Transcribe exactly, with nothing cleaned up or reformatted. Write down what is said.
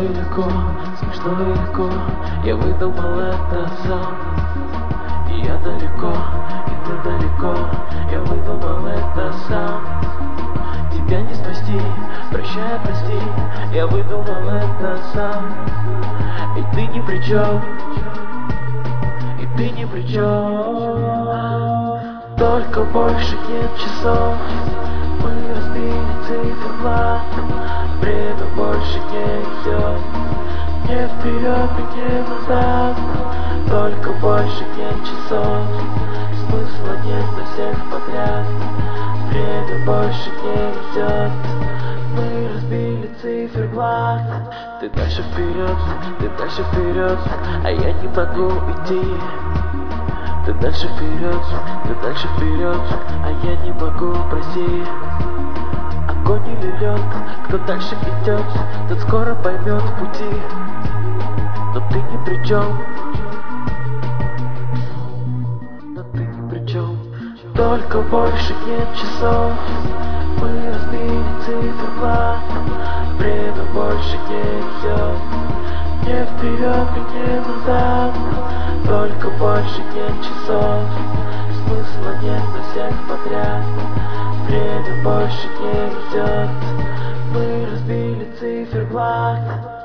и легко, смешно и легко, я выдумал это сам. И я далеко, и ты далеко, я выдумал это сам. Тебя не спасти, прощай, прости, я выдумал это сам. И ты ни при чем, и ты ни при чем. Только больше нет часов, мы разбили циферблат. Время больше не идет, не вперед и не назад. Только больше нет часов, смысла нет на всех подряд. Время больше не идет, мы разбили циферблат. Ты дальше вперед, ты дальше вперед, а я не могу идти. Ты дальше вперед, ты дальше вперед, а я не могу пройти. Огонь или лед, кто дальше идет, тот скоро поймет пути. Но ты ни при чем, но ты ни при чем. Только больше нет часов, мы разбили циферблат. Время больше не идет, не вперед и не назад. Только больше нет часов, смысла нет на всех подряд. Время больше не идет, мы разбили циферблат.